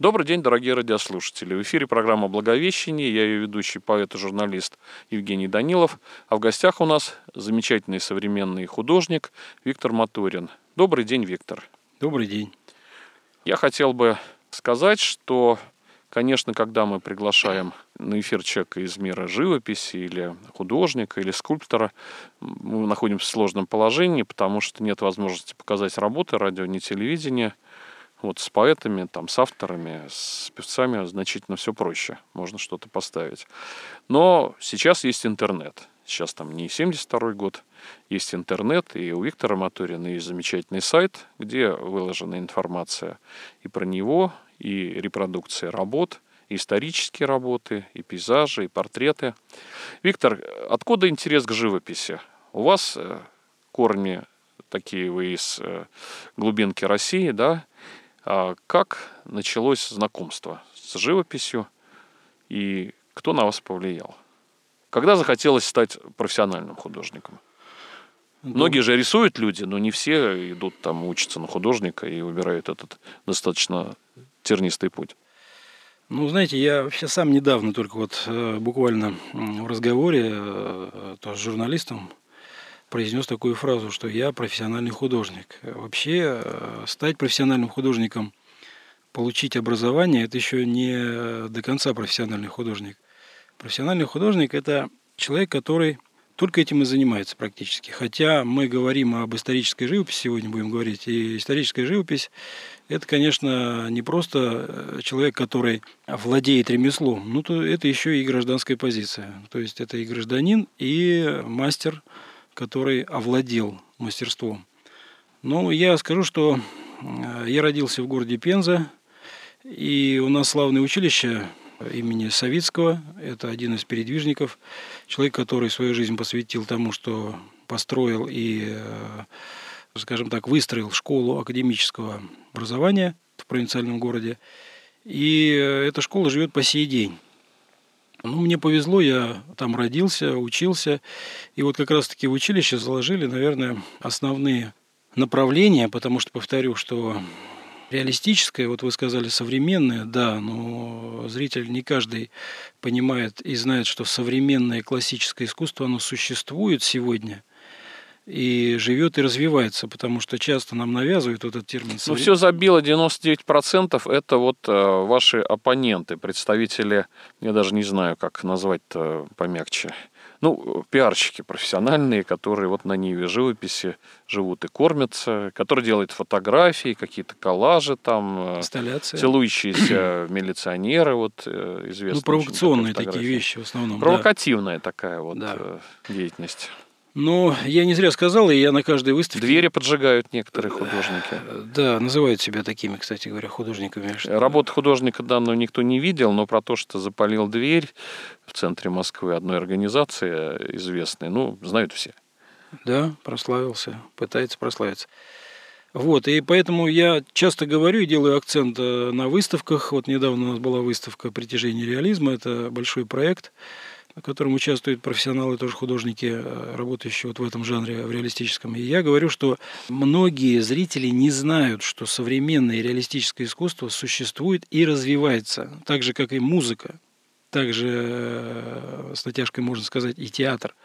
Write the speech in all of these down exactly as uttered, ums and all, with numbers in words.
Добрый день, дорогие радиослушатели. В эфире программа «Благовещение». Я ее ведущий поэт и журналист Евгений Данилов. А в гостях у нас замечательный современный художник Виктор Моторин. Добрый день, Виктор. Добрый день. Я хотел бы сказать, что, конечно, когда мы приглашаем на эфир человека из мира живописи или художника, или скульптора, мы находимся в сложном положении, потому что нет возможности показать работы, радио, не телевидение. Вот с поэтами, там, с авторами, с певцами значительно все проще. Можно что-то поставить. Но сейчас есть интернет. Сейчас там не семьдесят второй год. Есть интернет. И у Виктора Моторина есть замечательный сайт, где выложена информация и про него, и репродукция работ, и исторические работы, и пейзажи, и портреты. Виктор, откуда интерес к живописи? У вас корни такие, вы из глубинки России, да? А как началось знакомство с живописью и кто на вас повлиял? Когда захотелось стать профессиональным художником? Да. Многие же рисуют люди, но не все идут там учатся на художника и выбирают этот достаточно тернистый путь. Ну, знаете, я вообще сам недавно только вот буквально в разговоре тоже с журналистом произнес такую фразу, что я профессиональный художник. Вообще, стать профессиональным художником, получить образование, это еще не до конца профессиональный художник. Профессиональный художник – это человек, который только этим и занимается практически. Хотя мы говорим об исторической живописи, сегодня будем говорить, и историческая живопись – это, конечно, не просто человек, который владеет ремеслом, но это еще и гражданская позиция. То есть это и гражданин, и мастер, который овладел мастерством. Ну, я скажу, что я родился в городе Пенза, и у нас славное училище имени Савицкого. Это один из передвижников, человек, который свою жизнь посвятил тому, что построил и, скажем так, выстроил школу академического образования в провинциальном городе. И эта школа живет по сей день. Ну, мне повезло, я там родился, учился, и вот как раз-таки в училище заложили, наверное, основные направления, потому что, повторю, что реалистическое, вот вы сказали, современное, да, но зритель не каждый понимает и знает, что современное классическое искусство, оно существует сегодня, и живет и развивается, потому что часто нам навязывают вот этот термин. Ну, все забило девяносто девять процентов, это вот э, ваши оппоненты, представители, я даже не знаю, как назвать-то помягче, ну, пиарщики профессиональные, которые вот на ниве живописи живут и кормятся, которые делают фотографии, какие-то коллажи там, инсталляции, целующиеся милиционеры, вот э, известные. Ну, провокационные такие вещи в основном. Провокативная, да, такая вот да. э, деятельность. Но я не зря сказал, и я на каждой выставке... Двери поджигают некоторые художники. Да, называют себя такими, кстати говоря, художниками. Работы художника данную никто не видел, но про то, что запалил дверь в центре Москвы одной организации известной, ну, знают все. Да, прославился, пытается прославиться. Вот, и поэтому я часто говорю и делаю акцент на выставках. Вот недавно у нас была выставка «Притяжение реализма», это большой проект, в котором участвуют профессионалы, тоже художники, работающие вот в этом жанре, в реалистическом. И я говорю, что многие зрители не знают, что современное реалистическое искусство существует и развивается, так же, как и музыка, так же, с натяжкой можно сказать, и театр.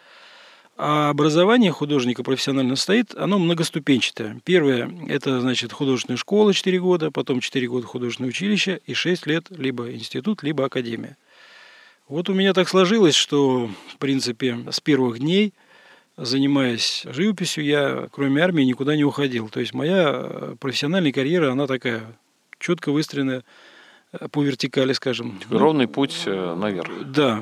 А образование художника профессионально стоит, оно многоступенчатое. Первое – это, значит, художественная школа четыре года, потом четыре года художественное училище и шесть лет либо институт, либо академия. Вот у меня так сложилось, что, в принципе, с первых дней, занимаясь живописью, я, кроме армии, никуда не уходил. То есть моя профессиональная карьера, она такая четко выстроенная по вертикали, скажем. Ровный путь наверх. Да.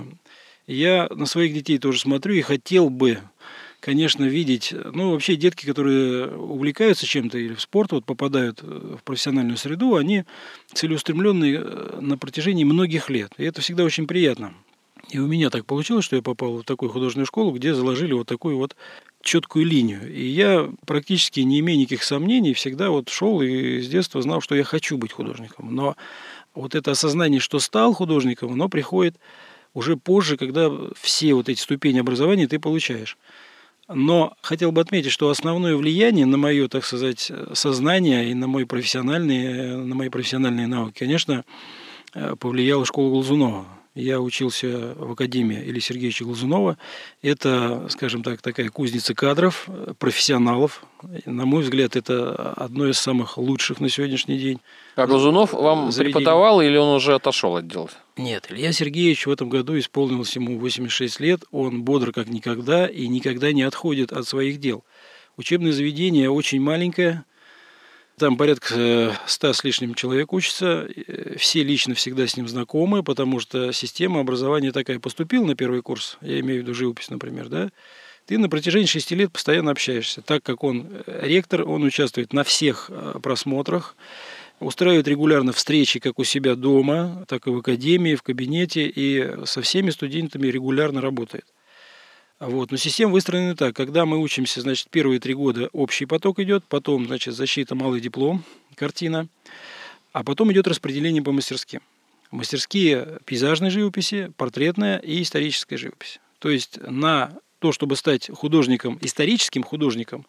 Я на своих детей тоже смотрю и хотел бы, конечно, видеть, ну, вообще детки, которые увлекаются чем-то или в спорт, вот попадают в профессиональную среду, они целеустремленные на протяжении многих лет. И это всегда очень приятно. И у меня так получилось, что я попал в такую художественную школу, где заложили вот такую вот четкую линию. И я практически, не имея никаких сомнений, всегда вот шел и с детства знал, что я хочу быть художником. Но вот это осознание, что стал художником, оно приходит уже позже, когда все вот эти ступени образования ты получаешь. Но хотел бы отметить, что основное влияние на мое, так сказать, сознание и на, мой профессиональные, на мои профессиональные навыки, конечно, повлияла школа Глазунова. Я учился в академии Ильи Сергеевича Глазунова. Это, скажем так, такая кузница кадров, профессионалов. На мой взгляд, это одно из самых лучших на сегодняшний день. А Глазунов вам заведений. Преподавал или он уже отошел от дела? Нет, Илья Сергеевич в этом году исполнилось ему восемьдесят шесть лет. Он бодр как никогда и никогда не отходит от своих дел. Учебное заведение очень маленькое. Там порядка ста с лишним человек учатся, все лично всегда с ним знакомы, потому что система образования такая. Поступил на первый курс, я имею в виду живопись, например, да, ты на протяжении шести лет постоянно общаешься. Так как он ректор, он участвует на всех просмотрах, устраивает регулярно встречи как у себя дома, так и в академии, в кабинете, и со всеми студентами регулярно работает. Вот. Но система выстроена так. Когда мы учимся, значит, первые три года общий поток идет, потом, значит, защита, малый диплом, картина, а потом идет распределение по мастерским. Мастерские пейзажной живописи, портретная и историческая живопись. То есть на то, чтобы стать художником, историческим художником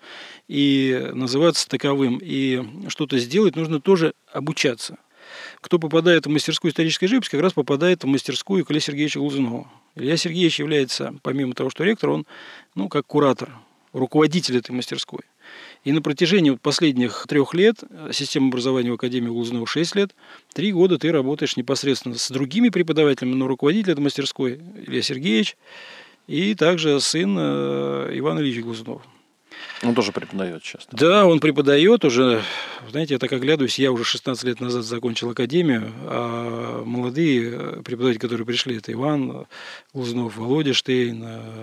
и называться таковым, и что-то сделать, нужно тоже обучаться. Кто попадает в мастерскую исторической живописи, как раз попадает в мастерскую Ильи Сергеевича Глазунова. Илья Сергеевич является, помимо того, что ректор, он, ну, как куратор, руководитель этой мастерской. И на протяжении вот последних трех лет, система образования в Академии Глазунова шесть лет, три года ты работаешь непосредственно с другими преподавателями, но руководитель этой мастерской Илья Сергеевич и также сын Иван Ильич Глазунов. Он тоже преподает часто. Да, он преподает уже, знаете, я так оглядываюсь, я уже шестнадцать лет назад закончил академию, а молодые преподаватели, которые пришли, это Иван Глазунов, Володя Штейн,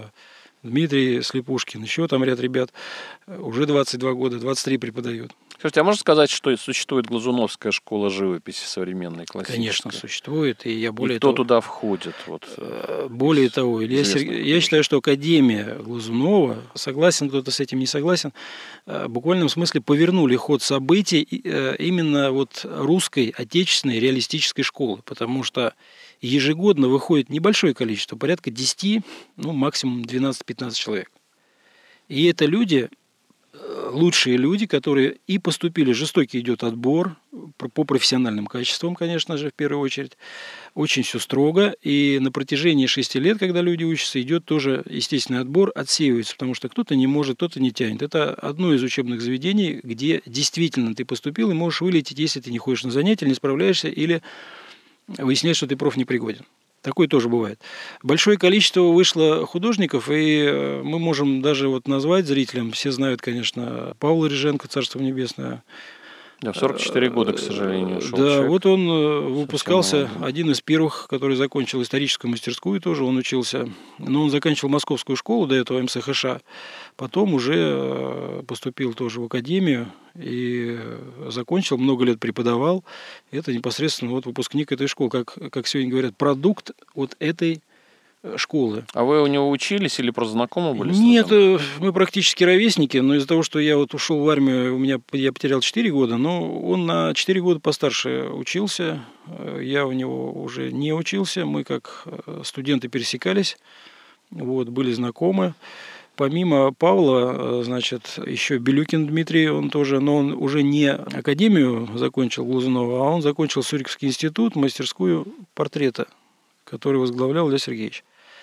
Дмитрий Слепушкин, еще там ряд ребят, уже двадцать два года, двадцать три преподают. Скажите, а можно сказать, что существует Глазуновская школа живописи современной, классической? Конечно, существует, и я более и кто того, туда входит? Вот, более того, Илья Сергеевич, я считаю, что Академия Глазунова, согласен кто-то с этим, не согласен, в буквальном смысле повернули ход событий именно вот русской, отечественной, реалистической школы, потому что ежегодно выходит небольшое количество, порядка десять, ну максимум двенадцать-пятнадцать человек. И это люди, лучшие люди, которые и поступили, жестокий идет отбор по профессиональным качествам, конечно же, в первую очередь. Очень все строго. И на протяжении шести лет, когда люди учатся, идет тоже естественный отбор, отсеивается, потому что кто-то не может, кто-то не тянет. Это одно из учебных заведений, где действительно ты поступил и можешь вылететь, если ты не ходишь на занятия, не справляешься или выясняешь, что ты профнепригоден. Такое тоже бывает. Большое количество вышло художников, и мы можем даже вот назвать зрителям, все знают, конечно, Павла Реженко, Царство Небесное. Да, в сорок четыре года, к сожалению, ушел Да, человек. вот он выпускался, один из первых, который закончил историческую мастерскую тоже, он учился, но он заканчивал Московскую школу, до этого эм эс ха ша, потом уже поступил тоже в академию и закончил, много лет преподавал. Это непосредственно вот выпускник этой школы, как, как сегодня говорят, продукт вот этой школы. А вы у него учились или просто знакомы были? Нет, мы практически ровесники, но из-за того, что я вот ушел в армию, у меня я потерял четыре года, но он на четыре года постарше учился, я у него уже не учился, мы как студенты пересекались, вот, были знакомы. Помимо Павла, значит, еще Белюкин Дмитрий, он тоже, но он уже не академию закончил Глазунова, а он закончил Сурьковский институт, мастерскую портрета, который возглавлял Илья Сергеевич.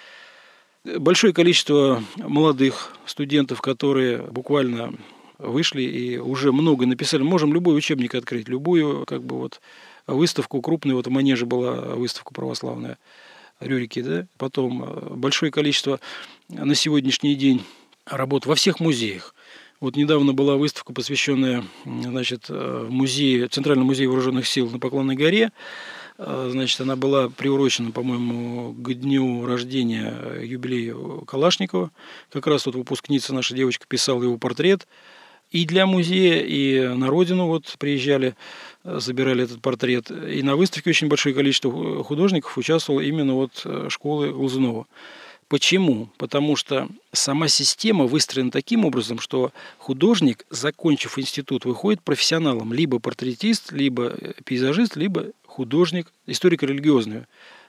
Большое количество молодых студентов, которые буквально вышли и уже много написали. Можем любой учебник открыть, любую как бы вот выставку крупную. Вот в Манеже была выставка православная, Рюрики, да. Потом большое количество на сегодняшний день работ во всех музеях. Вот недавно была выставка, посвященная, значит, музею, Центральному музею вооруженных сил на Поклонной горе. Значит, она была приурочена, по-моему, к дню рождения, юбилею Калашникова. Как раз вот выпускница, наша девочка, писала его портрет. И для музея, и на родину вот приезжали, забирали этот портрет. И на выставке очень большое количество художников участвовало именно вот школы Глазунова. Почему? Потому что сама система выстроена таким образом, что художник, закончив институт, выходит профессионалом. Либо портретист, либо пейзажист, либо художник, историко-религиозный.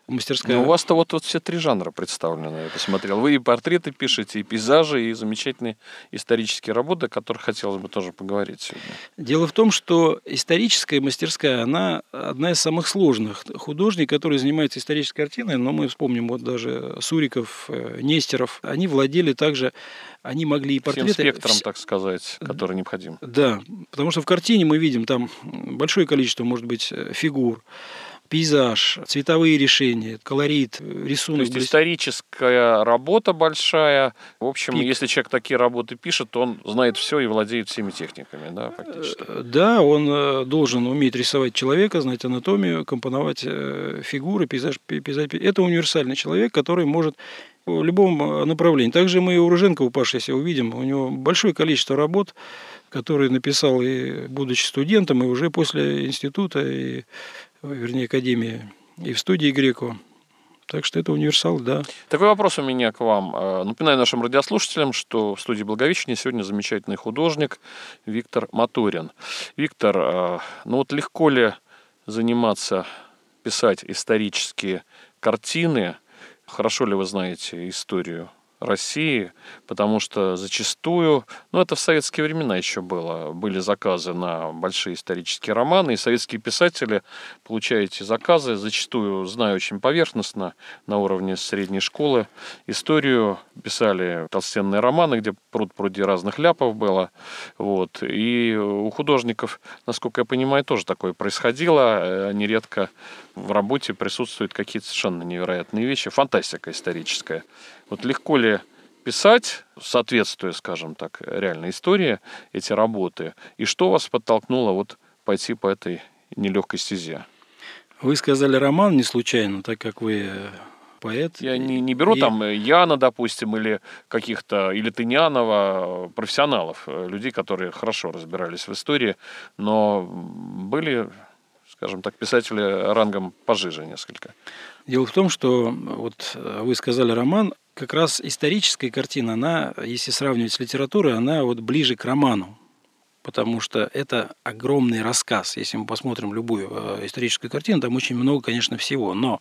мастерская... Но у вас-то вот, вот все три жанра представлены, я посмотрел. Вы и портреты пишете, и пейзажи, и замечательные исторические работы, о которых хотелось бы тоже поговорить сегодня. Дело в том, что историческая мастерская, она одна из самых сложных. Художник, который занимается исторической картиной, но мы вспомним вот даже Суриков, Нестеров, они владели также, они могли и портреты... Всем спектром, так сказать, который необходим. Да, потому что в картине мы видим там большое количество, может быть, фигур, пейзаж, цветовые решения, колорит, рисунок. То есть историческая работа большая. В общем, Пик. Если человек такие работы пишет, то он знает все и владеет всеми техниками, да, фактически. Да, он должен уметь рисовать человека, знать анатомию, компоновать фигуры, пейзаж, пейзаж. Это универсальный человек, который может в любом направлении. Также мы и у Рыженкова, Паша, если увидим, у него большое количество работ, которые написал и будучи студентом, и уже после института, и вернее, академии, и в студии Греко. Так что это универсал, да. Такой вопрос у меня к вам. Напоминаю нашим радиослушателям, что в студии Благовещения сегодня замечательный художник Виктор Моторин. Виктор, ну вот легко ли заниматься, писать исторические картины? Хорошо ли вы знаете историю России, потому что зачастую, ну это в советские времена еще было, были заказы на большие исторические романы, и советские писатели получают эти заказы, зачастую, зная очень поверхностно, на уровне средней школы, историю, писали толстенные романы, где пруд-пруди разных ляпов было, вот, и у художников, насколько я понимаю, тоже такое происходило, они редко в работе присутствуют какие-то совершенно невероятные вещи, фантастика историческая. Вот легко ли писать, соответствуя, скажем так, реальной истории, эти работы? И что вас подтолкнуло вот пойти по этой нелегкой стезе? Вы сказали роман не случайно, так как вы поэт. Я не, не беру и... там Яна, допустим, или каких-то, или Тынянова, профессионалов, людей, которые хорошо разбирались в истории, но были, скажем так, писатели рангом пожиже несколько. Дело в том, что вот вы сказали роман, как раз историческая картина, она, если сравнивать с литературой, она вот ближе к роману, потому что это огромный рассказ. Если мы посмотрим любую историческую картину, там очень много, конечно, всего. Но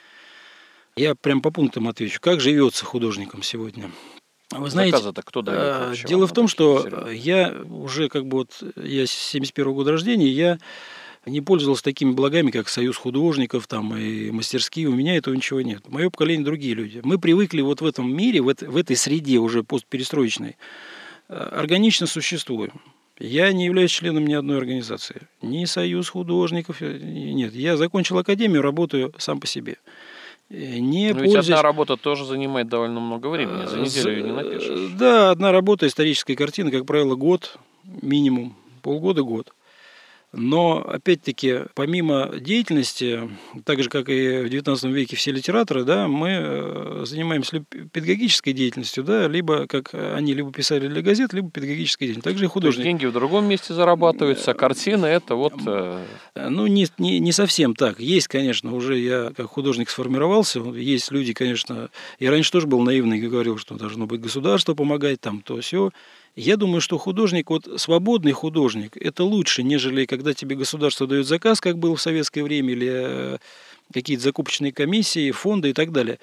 я прям по пунктам отвечу. Как живется художникам сегодня? Вы знаете, заказы-то кто дает вообще? Дело в том, что серьезные? я уже как бы вот, я семьдесят первого года рождения, я не пользовался такими благами, как союз художников там, и мастерские. У меня этого ничего нет. Мое поколение другие люди. Мы привыкли вот в этом мире, в, это, в этой среде уже постперестроечной, органично существуем. Я не являюсь членом ни одной организации. Ни союз художников. Нет, я закончил академию, работаю сам по себе. Не Но пользуясь... ведь одна работа тоже занимает довольно много времени. За неделю ее не напишешь. Да, одна работа, исторической картины, как правило, год, минимум, полгода-год. Но, опять-таки, помимо деятельности, так же, как и в девятнадцатом веке все литераторы, да, мы занимаемся либо педагогической деятельностью, да, либо, как они, либо писали для газет, либо педагогической деятельностью. Также и художник. То есть деньги в другом месте зарабатываются, а картины это вот... Ну, не, не, не совсем так. Есть, конечно, уже я как художник сформировался, есть люди, конечно... Я раньше тоже был наивный и говорил, что должно быть государство помогать, там, то все. Я думаю, что художник, вот свободный художник, это лучше, нежели когда тебе государство дает заказ, как было в советское время, или какие-то закупочные комиссии, фонды и так далее.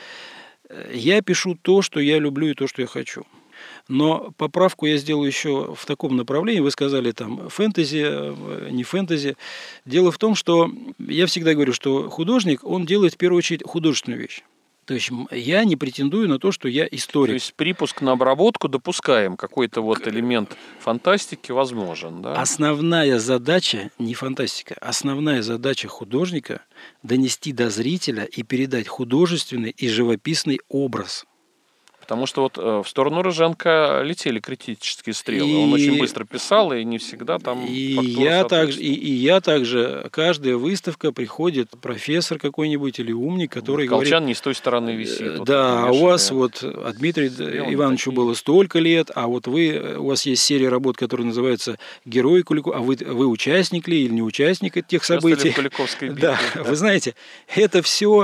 Я пишу то, что я люблю и то, что я хочу. Но поправку я сделаю еще в таком направлении. Вы сказали там фэнтези, не фэнтези. Дело в том, что я всегда говорю, что художник, он делает в первую очередь художественную вещь. То есть я не претендую на то, что я историк. То есть припуск на обработку допускаем, какой-то вот элемент фантастики возможен, да? Основная задача, не фантастика, основная задача художника – донести до зрителя и передать художественный и живописный образ. Потому что вот в сторону Рыженко летели критические стрелы. И... Он очень быстро писал, и не всегда там и фактура я также, и, и я также, каждая выставка приходит профессор какой-нибудь или умник, который вот Колчан говорит... не с той стороны висит. Вот да, а у вас вот, а Дмитрию Ивановичу было столько лет, а вот вы, у вас есть серия работ, которая называется «Герой Куликова», а вы, вы участник ли или не участник этих событий? В Куликовской битве. Да, вы знаете, это все...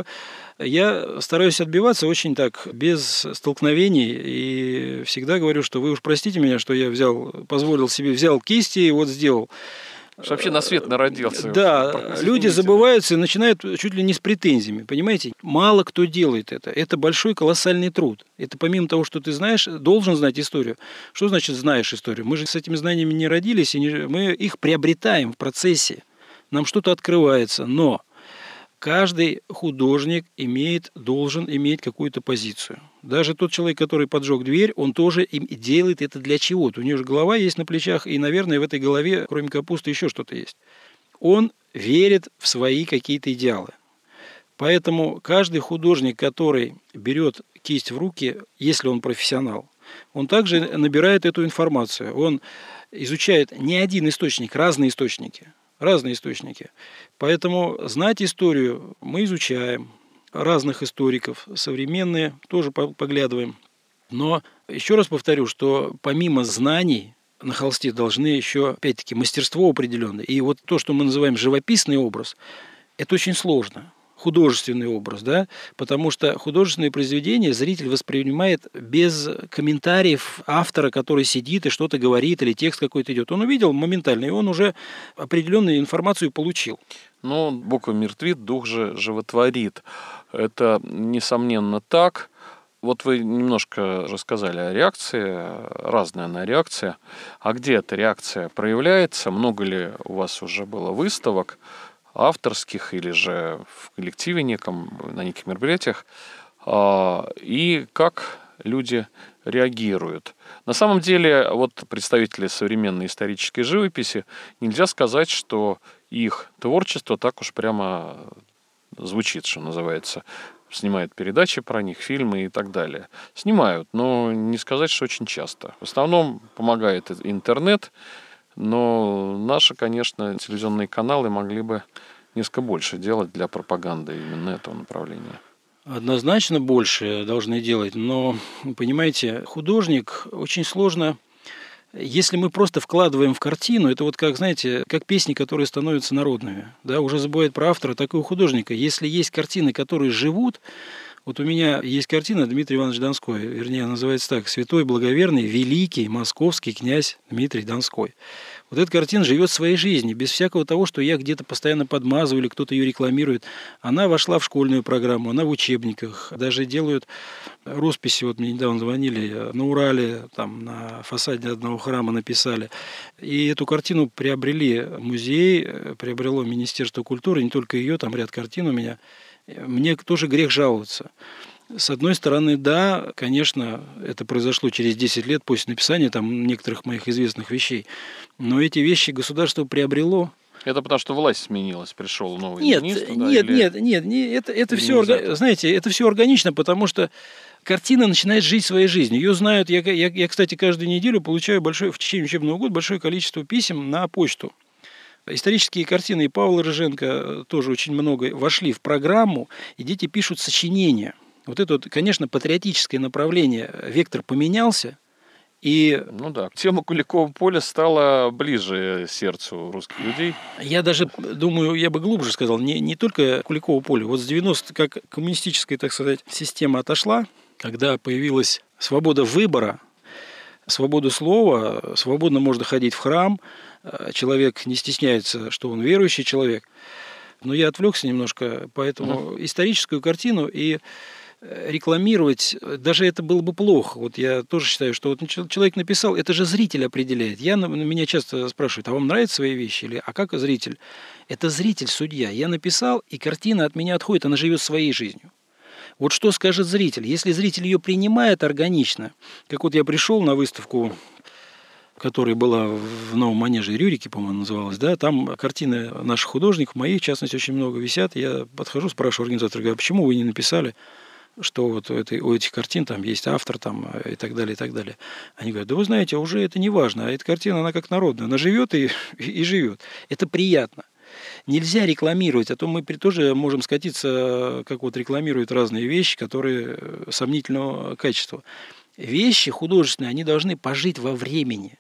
Я стараюсь отбиваться очень так, без столкновений, и всегда говорю, что вы уж простите меня, что я взял, позволил себе, взял кисти и вот сделал. Что вообще на свет народился. Да, люди забываются и начинают чуть ли не с претензиями, понимаете? Мало кто делает это. Это большой колоссальный труд. Это помимо того, что ты знаешь, должен знать историю. Что значит знаешь историю? Мы же с этими знаниями не родились, и не, мы их приобретаем в процессе. Нам что-то открывается, но каждый художник имеет, должен иметь какую-то позицию. Даже тот человек, который поджег дверь, он тоже им делает это для чего-то. У него же голова есть на плечах, и, наверное, в этой голове, кроме капусты, еще что-то есть. Он верит в свои какие-то идеалы. Поэтому каждый художник, который берет кисть в руки, если он профессионал, он также набирает эту информацию. Он изучает не один источник, разные источники. Разные источники. Поэтому знать историю мы изучаем. Разных историков, современные тоже поглядываем. Но еще раз повторю, что помимо знаний на холсте должны еще, опять-таки, мастерство определенное. И вот то, что мы называем живописный образ, это очень сложно. Художественный образ, да, потому что художественное произведение зритель воспринимает без комментариев автора, который сидит и что-то говорит, или текст какой-то идет. Он увидел моментально, и он уже определенную информацию получил. Но буква мертвит, дух же животворит. Это, несомненно, так. Вот вы немножко рассказали о реакции, разная она реакция. А где эта реакция проявляется? Много ли у вас уже было выставок авторских или же в коллективе неком, на неких мероприятиях, и как люди реагируют. На самом деле, вот представители современной исторической живописи, нельзя сказать, что их творчество так уж прямо звучит, что называется. Снимают передачи про них, фильмы и так далее. Снимают, но не сказать, что очень часто. В основном помогает интернет, но наши, конечно, телевизионные каналы могли бы несколько больше делать для пропаганды именно этого направления. Однозначно больше должны делать, но, понимаете, художник очень сложно. Если мы просто вкладываем в картину, это вот как, знаете, как песни, которые становятся народными. Да, уже забывают про автора, так и у художника. Если есть картины, которые живут, вот у меня есть картина Дмитрий Иванович Донской, вернее, называется так: «Святой, благоверный, великий московский князь Дмитрий Донской». Вот эта картина живет своей жизнью, без всякого того, что я где-то постоянно подмазываю или кто-то ее рекламирует. Она вошла в школьную программу, она в учебниках. Даже делают росписи, вот мне недавно звонили, на Урале, там на фасаде одного храма написали. И эту картину приобрели музей, приобрело Министерство культуры, не только ее, там ряд картин у меня. Мне тоже грех жаловаться. С одной стороны, да, конечно, это произошло через десять лет после написания там некоторых моих известных вещей. Но эти вещи государство приобрело. Это потому, что власть сменилась, пришел новый нет, министр? Нет, да, нет, или... нет, нет, нет, это, это все, орга... знаете, это все органично, потому что картина начинает жить своей жизнью. Ее знают, я, я, я, кстати, каждую неделю получаю большое, в течение учебного года большое количество писем на почту. Исторические картины и Павла Рыженко тоже очень много вошли в программу, и дети пишут сочинения. Вот это, вот, конечно, патриотическое направление, вектор поменялся. И... Ну да, тема Куликового поля стала ближе сердцу русских людей. Я даже думаю, я бы глубже сказал, не, не только Куликово поле. Вот с девяностых, как коммунистическая, так сказать, система отошла, когда появилась свобода выбора, свобода слова, свободно можно ходить в храм, человек не стесняется, что он верующий человек. Но я отвлекся немножко, поэтому uh-huh. историческую картину и рекламировать, даже это было бы плохо. Вот я тоже считаю, что вот человек написал, это же зритель определяет. Я, меня часто спрашивают, а вам нравятся свои вещи? Или, а как зритель? Это зритель судья. Я написал, и картина от меня отходит, она живет своей жизнью. Вот что скажет зритель? Если зритель ее принимает органично, как вот я пришел на выставку, которая была в Новом Манеже, Рюрике, по-моему, называлась, да, там картины наших художников, моих, в частности, очень много висят. Я подхожу, спрашиваю организатора, говорю, а почему вы не написали, что вот у, этой, у этих картин там есть автор там, и так далее, и так далее. Они говорят, да вы знаете, уже это не важно, а эта картина, она как народная, она живет и, и живет. Это приятно. Нельзя рекламировать, а то мы тоже можем скатиться, как вот рекламируют разные вещи, которые сомнительного качества. Вещи художественные, они должны пожить во времени.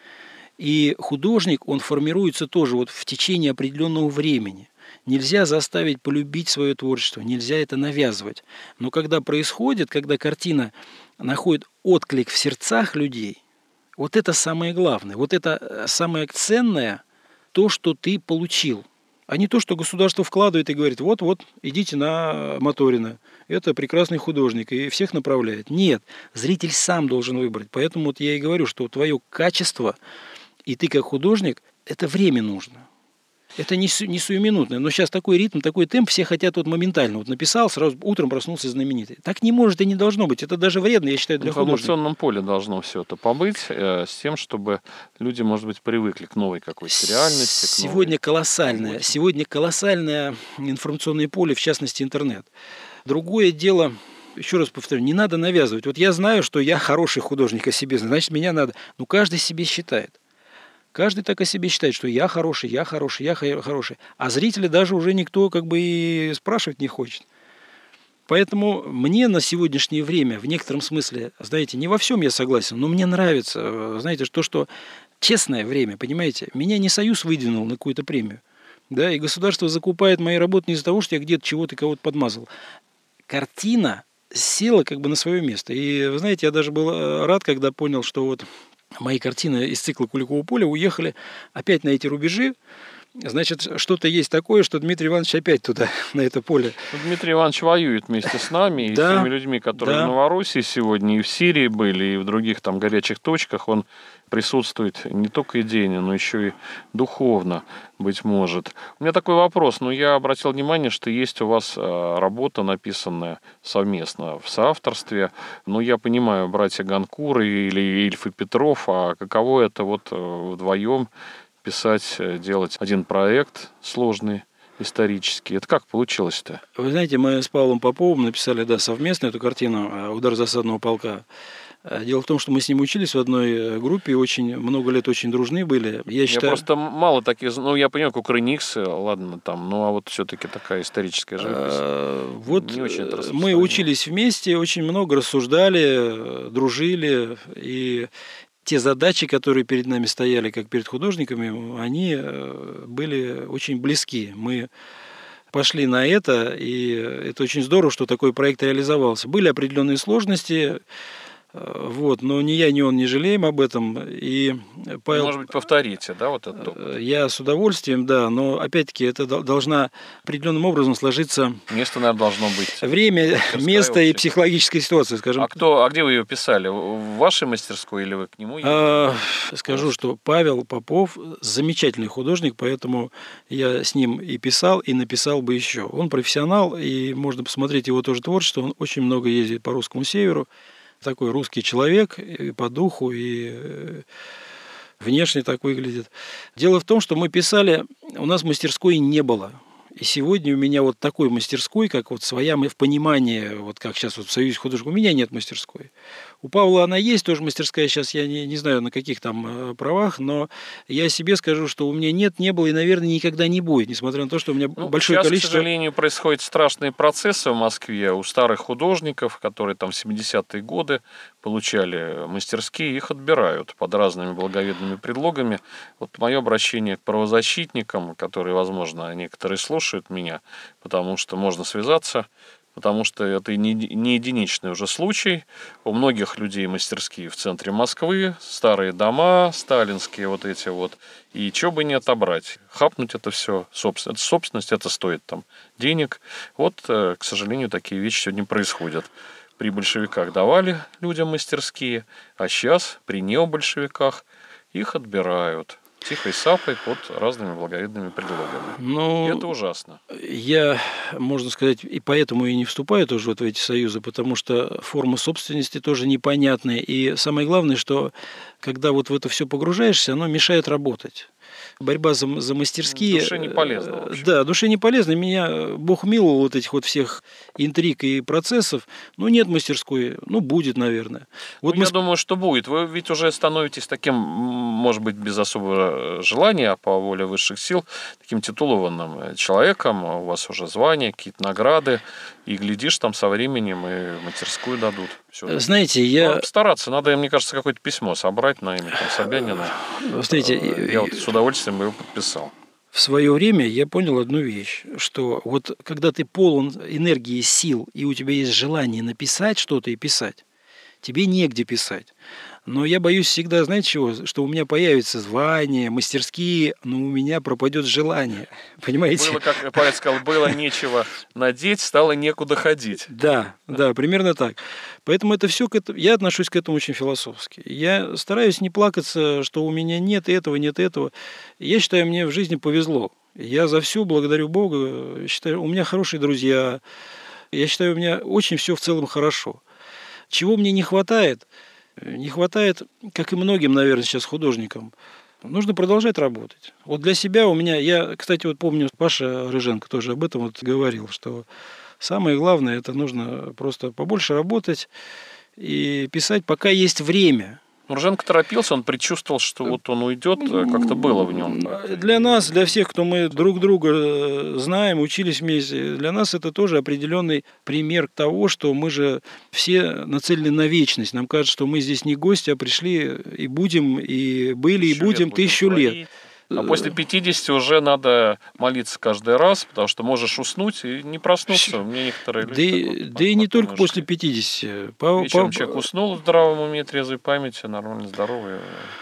И художник, он формируется тоже вот в течение определенного времени. Нельзя заставить полюбить свое творчество, нельзя это навязывать. Но когда происходит, когда картина находит отклик в сердцах людей, вот это самое главное, вот это самое ценное, то, что ты получил, а не то, что государство вкладывает и говорит, вот-вот, идите на Моторина, это прекрасный художник, и всех направляет. Нет, зритель сам должен выбрать. Поэтому вот я и говорю, что твое качество, и ты как художник, это время нужно. Это не, су, не сиюминутное. Но сейчас такой ритм, такой темп, все хотят вот моментально. Вот написал, сразу утром проснулся знаменитый. Так не может и не должно быть. Это даже вредно, я считаю, для художника. В информационном поле должно все это побыть, э, с тем, чтобы люди, может быть, привыкли к новой какой-то реальности. Сегодня колоссальное, работе. Сегодня колоссальное информационное поле, в частности, интернет. Другое дело... Еще раз повторю, не надо навязывать. Вот я знаю, что я хороший художник о себе, значит, меня надо. Но каждый себе считает. Каждый так о себе считает, что я хороший, я хороший, я хороший. А зрителя даже уже никто как бы и спрашивать не хочет. Поэтому мне на сегодняшнее время, в некотором смысле, знаете, не во всем я согласен, но мне нравится, знаете, то, что честное время, понимаете, меня не Союз выдвинул на какую-то премию. Да, и государство закупает мои работы не из-за того, что я где-то чего-то кого-то подмазал. Картина села как бы на свое место. И, вы знаете, я даже был рад, когда понял, что вот мои картины из цикла Куликового поля уехали опять на эти рубежи. Значит, что-то есть такое, что Дмитрий Иванович опять туда, на это поле. Ну, Дмитрий Иванович воюет вместе с нами и да, с теми людьми, которые да. в Новороссии сегодня и в Сирии были, и в других там горячих точках. Он присутствует не только идейно, но еще и духовно, быть может. У меня такой вопрос. Ну, я обратил внимание, что есть у вас работа, написанная совместно в соавторстве. Ну, я понимаю, братья Ганкуры или Ильф и Петров, а каково это вот вдвоем писать, делать один проект сложный, исторический. Это как получилось-то? Вы знаете, мы с Павлом Поповым написали, да, совместно эту картину «Удар засадного полка». Дело в том, что мы с ним учились в одной группе, очень много лет очень дружны были. Я, считаю... я просто мало таких, ну я понимаю, Кукрыниксы, ладно, там, ну а вот все-таки такая историческая живопись. А, вот не очень мы учились вместе, очень много рассуждали, дружили, и те задачи, которые перед нами стояли, как перед художниками, они были очень близки. Мы пошли на это, и это очень здорово, что такой проект реализовался. Были определенные сложности. Вот, но ни я, ни он не жалеем об этом. И Павел... Может быть, повторите, да, вот этот опыт? Я с удовольствием, да, но опять-таки это должна определенным образом сложиться... Место, наверное, должно быть. Время, место общество. И психологическая ситуация, скажем. А кто, а где вы ее писали? В вашей мастерской или вы к нему? А, скажу, что Павел Попов замечательный художник, поэтому я с ним и писал, и написал бы еще. Он профессионал, и можно посмотреть его тоже творчество. Он очень много ездит по русскому северу. Такой русский человек и по духу, и внешне так выглядит. Дело в том, что мы писали, у нас мастерской не было. И сегодня у меня вот такой мастерской, как вот своя, в понимании, вот как сейчас вот в Союзе художников, у меня нет мастерской. У Павла она есть, тоже мастерская, сейчас я не, не знаю, на каких там правах, но я себе скажу, что у меня нет, не было и, наверное, никогда не будет, несмотря на то, что у меня ну, большое сейчас, количество... к сожалению, происходят страшные процессы в Москве у старых художников, которые там в семидесятые годы получали мастерские, их отбирают под разными благовидными предлогами. Вот мое обращение к правозащитникам, которые, возможно, некоторые слушают меня, потому что можно связаться, потому что это не, не единичный уже случай. У многих людей мастерские в центре Москвы, старые дома, сталинские вот эти вот, и что бы не отобрать. Хапнуть это все, собственность, собственность это стоит там денег. Вот, к сожалению, такие вещи сегодня происходят. При большевиках давали людям мастерские, а сейчас при необольшевиках их отбирают тихой сапой под разными благовидными предлогами. Ну, и это ужасно. Я, можно сказать, и поэтому и не вступаю тоже вот в эти союзы, потому что форма собственности тоже непонятная. И самое главное, что когда вот в это все погружаешься, оно мешает работать. Борьба за, за мастерские... Душе не полезно. Да, душе не полезно. Меня Бог миловал вот этих вот всех интриг и процессов. Ну, нет мастерской. Ну, будет, наверное. Вот ну, мы... Я думаю, что будет. Вы ведь уже становитесь таким, может быть, без особого желания, а по воле высших сил, таким титулованным человеком. У вас уже звания, какие-то награды. И, глядишь, там со временем и мастерскую дадут. Все. Знаете, я... Надо постараться. Надо, мне кажется, какое-то письмо собрать на имя там, Собянина. Знаете, я вот с удовольствием его подписал. В свое время я понял одну вещь, что вот когда ты полон энергии, сил, и у тебя есть желание написать что-то и писать, тебе негде писать. Но я боюсь всегда, знаете чего? Что у меня появится звание, мастерские, но у меня пропадет желание. Понимаете? Было, как поэт сказал, было нечего надеть, стало некуда ходить. Да, да, примерно так. Поэтому это все, я отношусь к этому очень философски. Я стараюсь не плакаться, что у меня нет этого, нет этого. Я считаю, мне в жизни повезло. Я за все благодарю Бога. Считаю, у меня хорошие друзья. Я считаю, у меня очень все в целом хорошо. Чего мне не хватает? Не хватает, как и многим, наверное, сейчас художникам, нужно продолжать работать. Вот для себя у меня, я, кстати, вот помню, Паша Рыженко тоже об этом вот говорил, что самое главное, это нужно просто побольше работать и писать, пока есть время. Рыженко торопился, он предчувствовал, что вот он уйдет, как-то было в нем. Для нас, для всех, кто мы друг друга знаем, учились вместе, для нас это тоже определенный пример того, что мы же все нацелены на вечность. Нам кажется, что мы здесь не гости, а пришли и будем, и были, и будем тысячу лет. А после пятидесяти уже надо молиться каждый раз, потому что можешь уснуть и не проснуться. У меня некоторые люди... Да, и, вот, да и не только после пятидесяти. По, Вечером по... человек уснул в здравом уме, трезвой памяти, нормально, здоровый.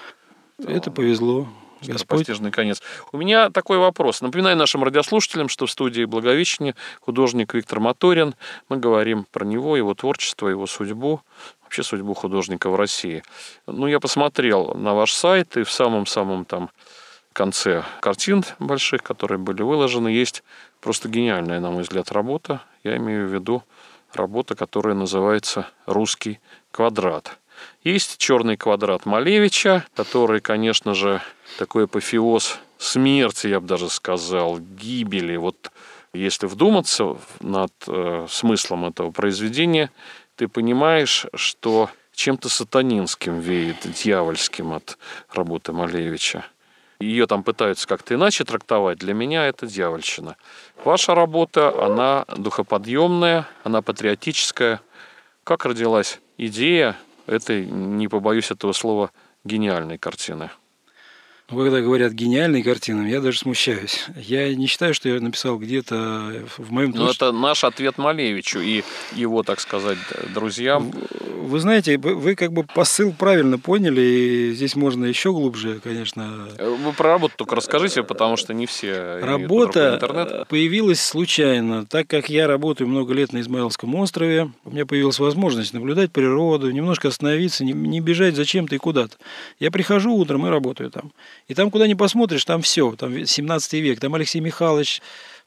Это повезло. Господь. Постижный конец. У меня такой вопрос. Напоминаю нашим радиослушателям, что в студии Благовещения художник Виктор Моторин. Мы говорим про него, его творчество, его судьбу, вообще судьбу художника в России. Ну, я посмотрел на ваш сайт, и в самом-самом там конце картин больших, которые были выложены, есть просто гениальная, на мой взгляд, работа. Я имею в виду работа, которая называется «Русский квадрат». Есть «Черный квадрат» Малевича, который, конечно же, такой апофеоз смерти, я бы даже сказал, гибели. Вот если вдуматься над э, смыслом этого произведения, ты понимаешь, что чем-то сатанинским веет, дьявольским от работы Малевича. Ее там пытаются как-то иначе трактовать. Для меня это дьявольщина. Ваша работа, она духоподъемная, она патриотическая. Как родилась идея этой, не побоюсь этого слова, гениальной картины? Когда говорят гениальные картины, я даже смущаюсь. Я не считаю, что я написал где-то в моем творчестве. Но это наш ответ Малевичу и его, так сказать, друзьям. Вы знаете, вы как бы посыл правильно поняли, и здесь можно еще глубже, конечно. Вы про работу только расскажите, потому что не все. Работа появилась случайно. Так как я работаю много лет на Измаиловском острове, у меня появилась возможность наблюдать природу, немножко остановиться, не бежать зачем-то и куда-то. Я прихожу утром и работаю там. И там, куда ни посмотришь, там все. Там семнадцатый век, там Алексей Михайлович,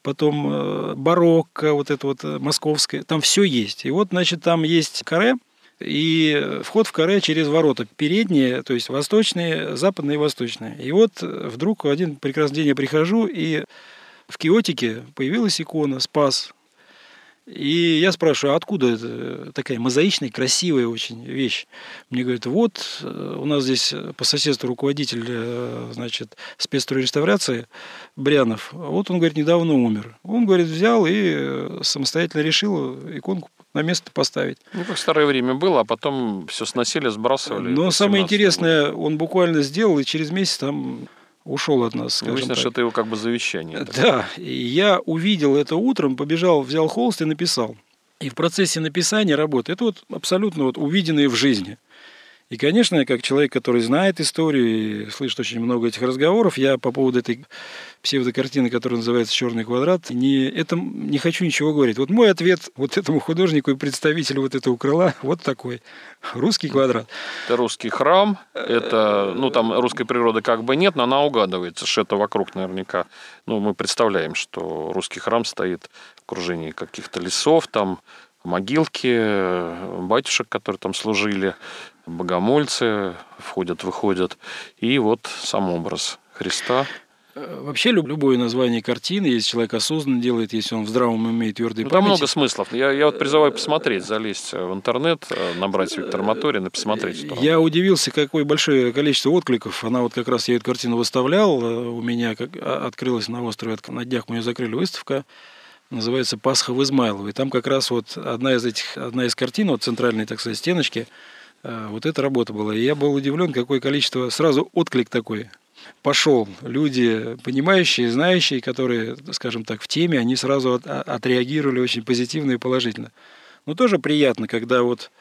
потом барокко, вот это вот московское, там все есть. И вот, значит, там есть каре, и вход в каре через ворота передние, то есть восточные, западные и восточные. И вот вдруг в один прекрасный день я прихожу, и в киотике появилась икона «Спас». И я спрашиваю, а откуда это такая мозаичная, красивая очень вещь? Мне говорят, вот у нас здесь по соседству руководитель, значит, спецстройреставрации Брянов. Вот он, говорит, недавно умер. Он, говорит, взял и самостоятельно решил иконку на место поставить. Ну, как в старое время было, а потом все сносили, сбрасывали. Но самое интересное, он буквально сделал, и через месяц там... ушел от нас, скажем Выяснилось, так. что это его как бы завещание. Да, и я увидел это утром, побежал, взял холст и написал. И в процессе написания работы, это вот абсолютно вот увиденное в жизни. И, конечно, как человек, который знает историю и слышит очень много этих разговоров, я по поводу этой псевдокартины, которая называется «Черный квадрат», не, это, не хочу ничего говорить. Вот мой ответ вот этому художнику и представителю вот этого крыла вот такой. Русский квадрат. Это русский храм, это, ну, там русской природы как бы нет, но она угадывается, что это вокруг наверняка. Ну, мы представляем, что русский храм стоит в окружении каких-то лесов, там могилки батюшек, которые там служили, богомольцы входят, выходят, и вот сам образ Христа. Вообще любое название картины, если человек осознанно делает, если он в здравом уме и твердой ну, памяти. Там много смыслов. Я, я вот призываю посмотреть, залезть в интернет, набрать Виктор Моторин и посмотреть. Что я удивился, какое большое количество откликов. Она вот как раз, я эту картину выставлял, у меня как, открылась на острове, на днях мы ее закрыли, выставка. Называется «Пасха в Измайлово». И там как раз вот одна из этих, одна из картин, вот центральной, так сказать, стеночки, вот эта работа была. И я был удивлен, какое количество, сразу отклик такой пошел. Люди, понимающие, знающие, которые, скажем так, в теме, они сразу от, отреагировали очень позитивно и положительно. Но тоже приятно, когда вот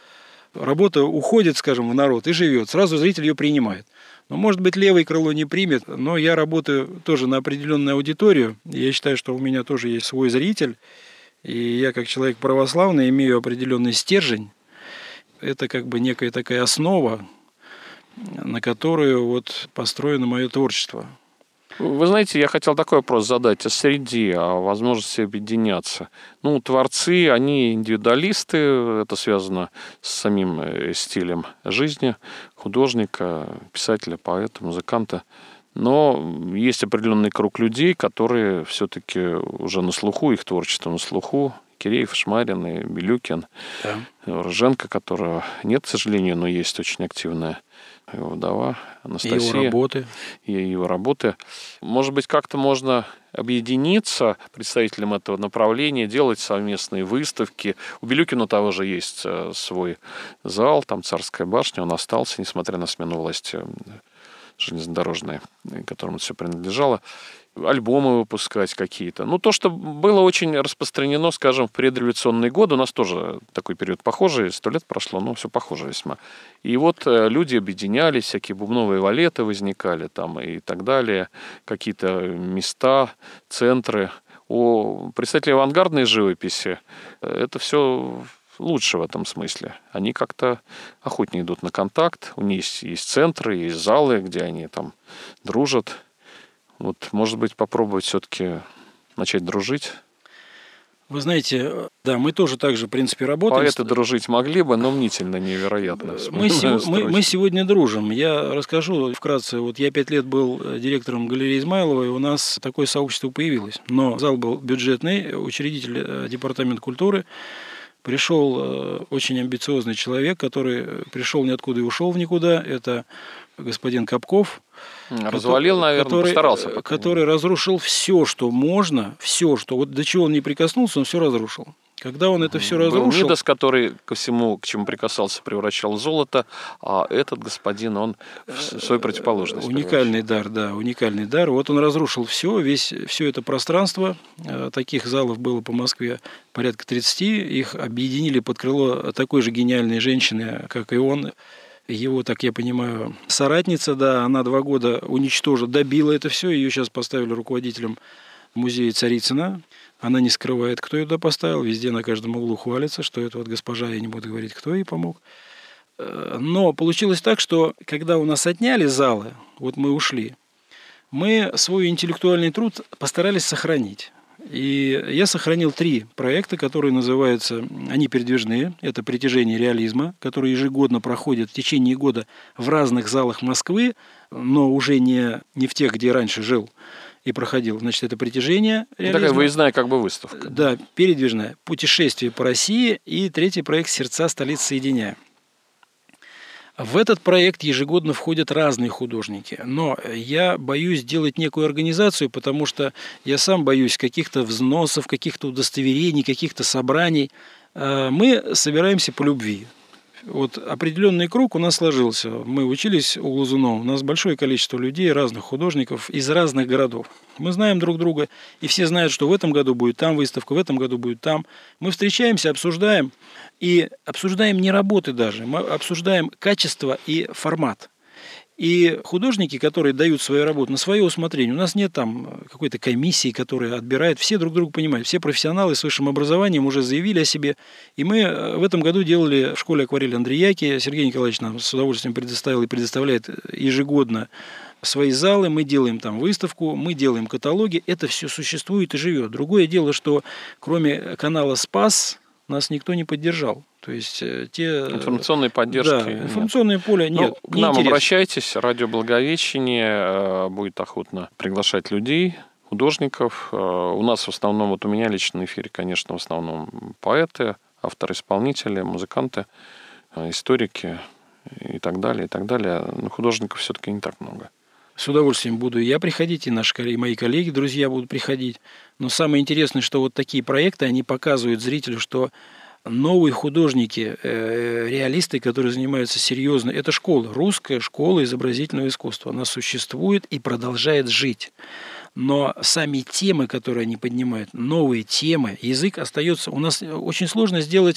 Работа уходит, скажем, в народ и живет. Сразу зритель ее принимает. Но, может быть, левое крыло не примет, но я работаю тоже на определенную аудиторию. Я считаю, что у меня тоже есть свой зритель. И я, как человек православный, имею определенный стержень. Это как бы некая такая основа, на которую вот построено мое творчество. Вы знаете, я хотел такой вопрос задать о среде, о возможности объединяться. Ну, творцы, они индивидуалисты, это связано с самим стилем жизни художника, писателя, поэта, музыканта. Но есть определенный круг людей, которые все-таки уже на слуху, их творчество на слуху. Киреев, Шмарин и Белюкин, да. Рыженко, которого нет, к сожалению, но есть очень активная его вдова Анастасия. И его работы. И его работы. Может быть, как-то можно объединиться представителям этого направления, делать совместные выставки. У Белюкина того же есть свой зал, там Царская башня, он остался, несмотря на смену власти железнодорожной, которому все принадлежало. Альбомы выпускать какие-то. Ну, то, что было очень распространено, скажем, в предреволюционные годы, у нас тоже такой период похожий, сто лет прошло, но все похоже весьма. И вот люди объединялись, всякие бубновые валеты возникали там и так далее, какие-то места, центры. У представителей авангардной живописи это все лучше в этом смысле. Они как-то охотнее идут на контакт, у них есть, есть центры, есть залы, где они там дружат. Вот, может быть, попробовать все-таки начать дружить? Вы знаете, да, мы тоже так же, в принципе, работаем. Поэты дружить могли бы, но мнительно невероятно. Мы, сего, мы, мы сегодня дружим. Я расскажу вкратце. Вот я пять лет был директором галереи Измайлова, и у нас такое сообщество появилось. Но зал был бюджетный, учредитель департамента культуры. Пришел очень амбициозный человек, который пришел ниоткуда и ушел в никуда. Это господин Капков. Развалил, наверное, который, постарался. Который разрушил все, что можно, все, что вот до чего он не прикоснулся, он все разрушил. Когда он это все разрушил... Был Мидас, который ко всему, к чему прикасался, превращал в золото, а этот господин, он в свою противоположность. Уникальный дар, да, уникальный дар. Вот он разрушил все, весь, все это пространство. Таких залов было по Москве порядка тридцати. Их объединили под крыло такой же гениальной женщины, как и он. Его, так я понимаю, соратница, да, она два года уничтожила, добила это все. Ее сейчас поставили руководителем музея Царицына. Она не скрывает, кто ее туда поставил. Везде на каждом углу хвалится, что это вот госпожа, я не буду говорить, кто ей помог. Но получилось так, что когда у нас отняли залы, вот мы ушли, мы свой интеллектуальный труд постарались сохранить. И я сохранил три проекта, которые называются, они передвижные, это «Притяжение реализма», которые ежегодно проходят в течение года в разных залах Москвы, но уже не, не в тех, где раньше жил и проходил. Значит, это «Притяжение реализма». Такая выездная как бы выставка. Да, передвижная. «Путешествие по России» и третий проект «Сердца столиц соединяя». В этот проект ежегодно входят разные художники, но я боюсь делать некую организацию, потому что я сам боюсь каких-то взносов, каких-то удостоверений, каких-то собраний. Мы собираемся по любви. Вот определенный круг у нас сложился. Мы учились у Глазунова. У нас большое количество людей, разных художников из разных городов. Мы знаем друг друга, и все знают, что в этом году будет там выставка, в этом году будет там. Мы встречаемся, обсуждаем, и обсуждаем не работы даже, мы обсуждаем качество и формат. И художники, которые дают свою работу на свое усмотрение, у нас нет там какой-то комиссии, которая отбирает, все друг друга понимают, все профессионалы с высшим образованием уже заявили о себе. И мы в этом году делали в школе акварели Андреяки, Сергей Николаевич нам с удовольствием предоставил и предоставляет ежегодно свои залы, мы делаем там выставку, мы делаем каталоги, это все существует и живет. Другое дело, что кроме канала «Спас» нас никто не поддержал. То есть те... Информационной поддержки да, информационное нет. поле нет. Ну, к нам интересно. Обращайтесь, радио Благовещение будет охотно приглашать людей, художников. У нас в основном, вот у меня лично на эфире, конечно, в основном поэты, авторы-исполнители, музыканты, историки и так далее, и так далее. Но художников все-таки не так много. С удовольствием буду и я приходить, и наши и мои коллеги, друзья будут приходить. Но самое интересное, что вот такие проекты, они показывают зрителю, что новые художники, э, реалисты, которые занимаются серьезно, это школа, русская школа изобразительного искусства. Она существует и продолжает жить. Но сами темы, которые они поднимают, новые темы, язык остается. У нас очень сложно сделать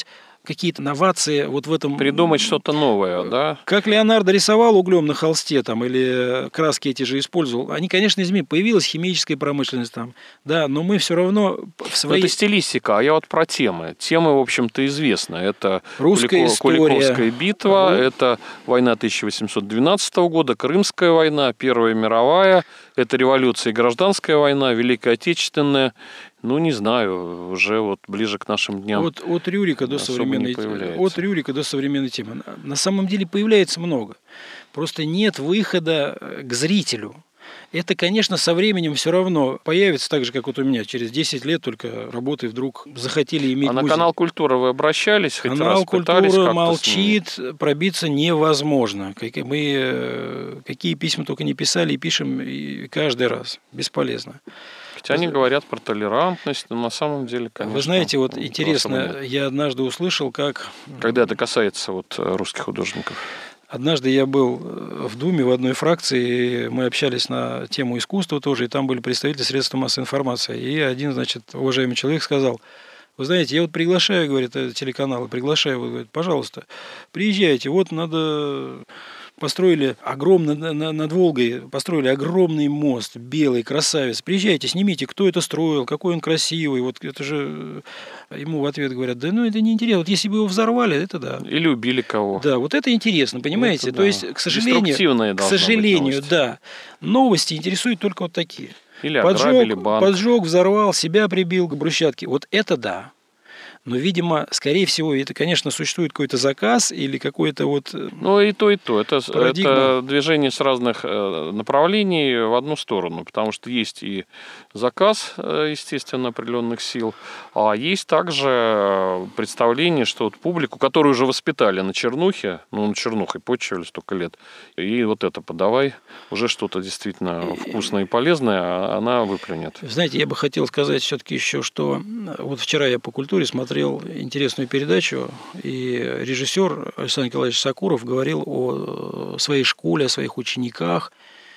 какие-то новации вот в этом... Придумать что-то новое, да? Как Леонардо рисовал углем на холсте там, или краски эти же использовал, они, конечно, изменились. Появилась химическая промышленность там, да, но мы все равно в своей... Но это стилистика, а я вот про темы. Темы, в общем-то, известны. Это Русская Кулико- история. Куликовская битва, Ага. это война тысяча восемьсот двенадцатого года, Крымская война, Первая мировая, это революция и гражданская война, Великая Отечественная. Ну, не знаю, уже вот ближе к нашим дням. От, от Рюрика до особо современной не появляется. от Рюрика до современной темы. На самом деле появляется много. Просто нет выхода к зрителю. Это, конечно, со временем все равно появится, так же, как вот у меня. Через десять лет только работы вдруг захотели иметь А на музей. канал «Культура» вы обращались? Хоть Канал раз пытались «Культура» как-то молчит, пробиться невозможно. Как- Мы э, какие письма только не писали и пишем и каждый раз. Бесполезно. Хотя они говорят про толерантность, но на самом деле, конечно... Вы знаете, вот особо интересно, нет. я однажды услышал, как... Когда это касается вот русских художников. Однажды я был в Думе в одной фракции, и мы общались на тему искусства тоже, и там были представители средств массовой информации. И один, значит, уважаемый человек сказал: вы знаете, я вот приглашаю, говорит, телеканалы, приглашаю, вот, говорит, пожалуйста, приезжайте, вот надо... Построили огромный, над Волгой построили огромный мост, белый, красавец. Приезжайте, снимите, кто это строил, какой он красивый. Вот это же ему в ответ говорят: да ну это не интересно. Вот если бы его взорвали, это да. Или убили кого. Да, вот это интересно, понимаете? Это То да. есть, к сожалению, Деструктивные к должны быть сожалению, новости. да, новости интересуют только вот такие. Или ограбили Поджег, банк. поджег, взорвал, себя прибил к брусчатке. Вот это да. Но, видимо, скорее всего, это, конечно, существует какой-то заказ или какой-то вот... Ну, и то, и то. Это, Парадигма. это движение с разных э, направлений в одну сторону, потому что есть и заказ, э, естественно, определенных сил, а есть также представление, что вот публику, которую уже воспитали на чернухе, ну, на чернухой почивали столько лет, и вот это подавай, уже что-то действительно вкусное и полезное, а она выплюнет. Знаете, я бы хотел сказать все-таки еще, что вот вчера я по культуре смотрел интересную передачу, и режиссер Александр Николаевич Сакуров говорил о своей школе, о своих учениках,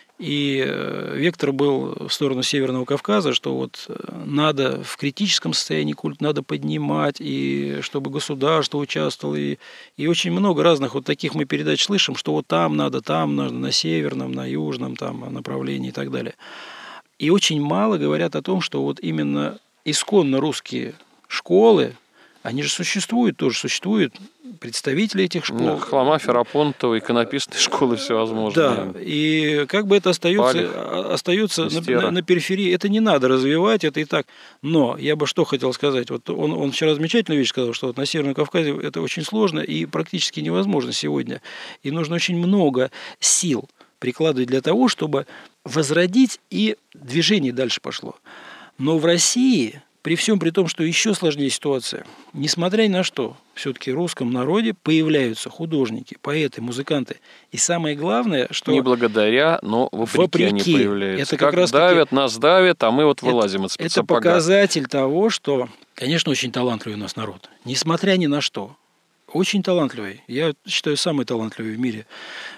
и вектор был в сторону Северного Кавказа, что вот надо в критическом состоянии культ надо поднимать, и чтобы государство участвовало, и, и очень много разных вот таких мы передач слышим, что вот там надо, там надо, на северном, на южном там направлении и так далее. И очень мало говорят о том, что вот именно исконно русские школы, они же существуют, тоже существуют представители этих школ. Ну, Хлама, Ферапонтова, иконописные школы всевозможные. Да, и как бы это остается, Палев, остается на, Мистера. на, на периферии. Это не надо развивать, это и так. Но я бы что хотел сказать. Вот он, он вчера замечательную вещь сказал, что вот на Северном Кавказе это очень сложно и практически невозможно сегодня. И нужно очень много сил прикладывать для того, чтобы возродить, и движение дальше пошло. Но в России... При всем при том, что еще сложнее ситуация, несмотря ни на что, все-таки в русском народе появляются художники, поэты, музыканты. И самое главное, что... Не благодаря, но вопреки, Вопреки. они появляются. Это как как раз давят, нас давят, а мы вот вылазим это, из это сапога. показатель того, что, конечно, очень талантливый у нас народ. Несмотря ни на что. Очень талантливый. Я считаю, самый талантливый в мире.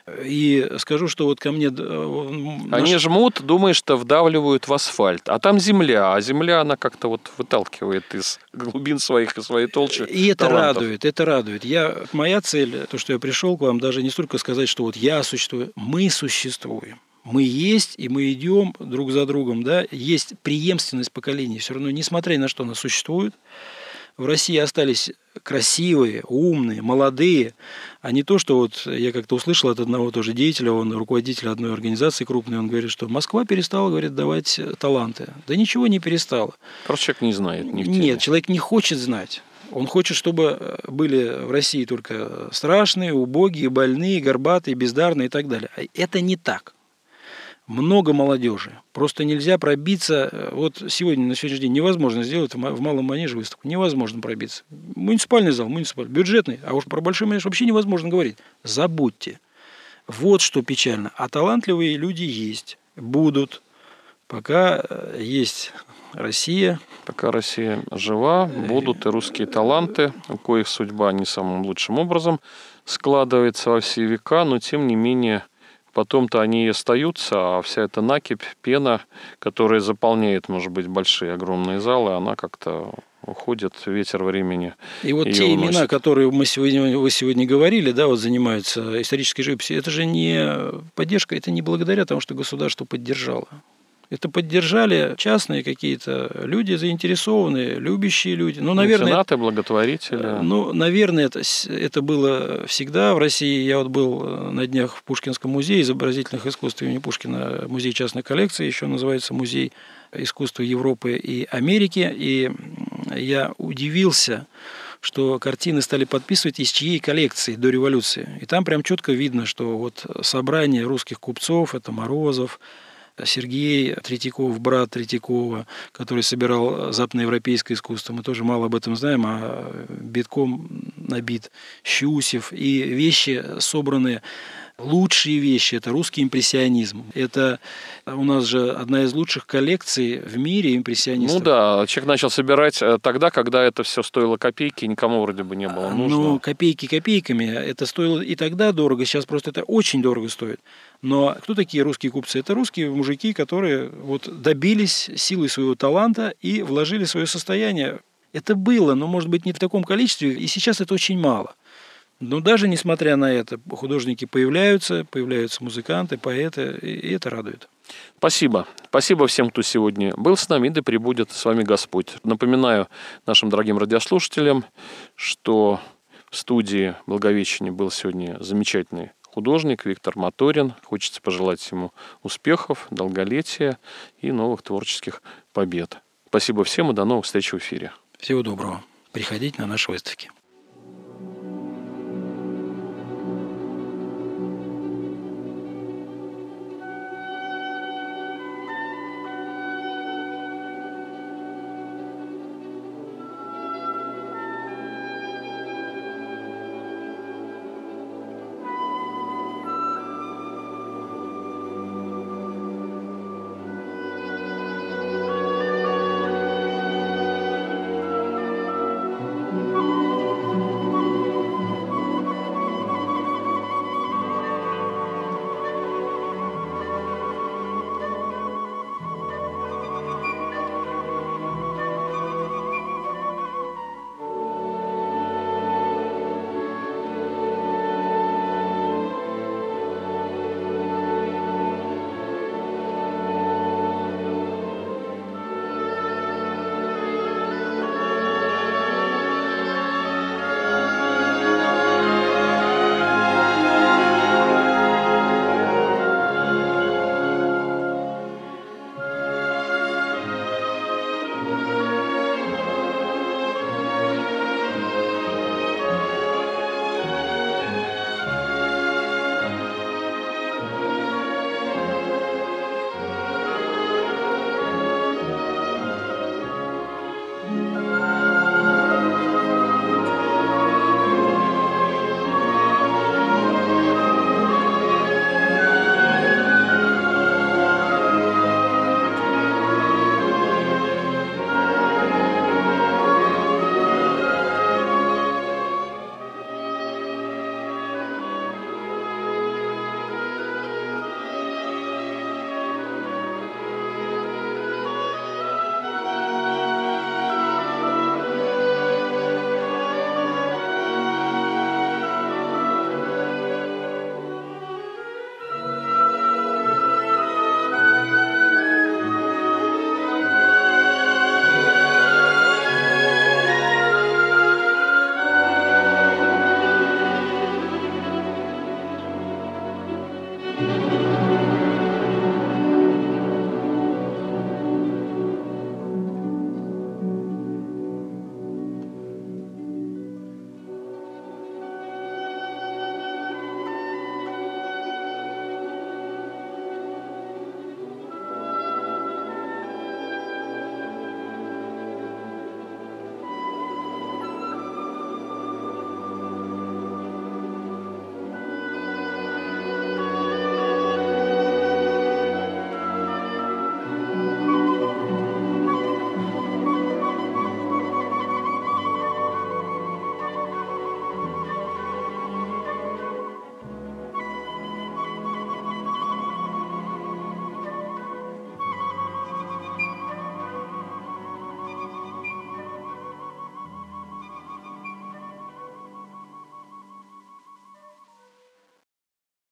И скажу, что вот ко мне... Они наш... жмут, думая, что вдавливают в асфальт. А там земля. А земля, она как-то вот выталкивает из глубин своих и своей толщи И это талантов. радует, это радует. Я, моя цель, то, что я пришел к вам, даже не столько сказать, что вот я существую. Мы существуем. Мы есть, и мы идем друг за другом. Да? Есть преемственность поколений. Все равно, несмотря ни на что, она существует. В России остались красивые, умные, молодые, а не то, что вот я как-то услышал от одного тоже деятеля, он руководитель одной организации крупной, он говорит, что Москва перестала, говорит, давать таланты. Да ничего не перестала. Просто человек не знает. Не в теме. Нет, человек не хочет знать. Он хочет, чтобы были в России только страшные, убогие, больные, горбатые, бездарные и так далее. Это не так. Много молодежи. Просто нельзя пробиться. Вот сегодня, на сегодняшний день, невозможно сделать в Малом Манеже выставку. Невозможно пробиться. Муниципальный зал, муниципальный, бюджетный. А уж про Большой Манеж вообще невозможно говорить. Забудьте. Вот что печально. А талантливые люди есть. Будут. Пока есть Россия. Пока Россия жива, будут и русские таланты, у коих судьба не самым лучшим образом складывается во все века, но тем не менее... Потом-то они и остаются, а вся эта накипь, пена, которая заполняет, может быть, большие, огромные залы, она как-то уходит ветер времени. И вот ее те уносит. имена, которые мы сегодня, вы сегодня говорили, да, вот занимаются исторической живописью, это же не поддержка, это не благодаря тому, что государство поддержало. Это поддержали частные какие-то люди заинтересованные, любящие люди. Ну, наверное, меценаты, благотворители. Ну, наверное, это, это было всегда в России. Я вот был на днях в Пушкинском музее изобразительных искусств имени Пушкина, музей частной коллекции, еще называется Музей искусства Европы и Америки. И я удивился, что картины стали подписывать из чьей коллекции до революции. И там прям четко видно, что вот собрание русских купцов, это Морозов, Сергей Третьяков, брат Третьякова, который собирал западноевропейское искусство. Мы тоже мало об этом знаем, а битком набит Щусев. И вещи собраны, лучшие вещи, это русский импрессионизм. Это у нас же одна из лучших коллекций в мире импрессионистов. Ну да, человек начал собирать тогда, когда это все стоило копейки, никому вроде бы не было нужно. Ну, копейки копейками. Это стоило и тогда дорого, сейчас просто это очень дорого стоит. Но кто такие русские купцы? Это русские мужики, которые вот добились силой своего таланта и вложили свое состояние. Это было, но, может быть, не в таком количестве, и сейчас это очень мало. Но даже несмотря на это, художники появляются, появляются музыканты, поэты, и это радует. Спасибо. Спасибо всем, кто сегодня был с нами, и да пребудет с вами Господь. Напоминаю нашим дорогим радиослушателям, что в студии Благовещения был сегодня замечательный художник Виктор Моторин. Хочется пожелать ему успехов, долголетия и новых творческих побед. Спасибо всем и до новых встреч в эфире. Всего доброго. Приходите на наши выставки.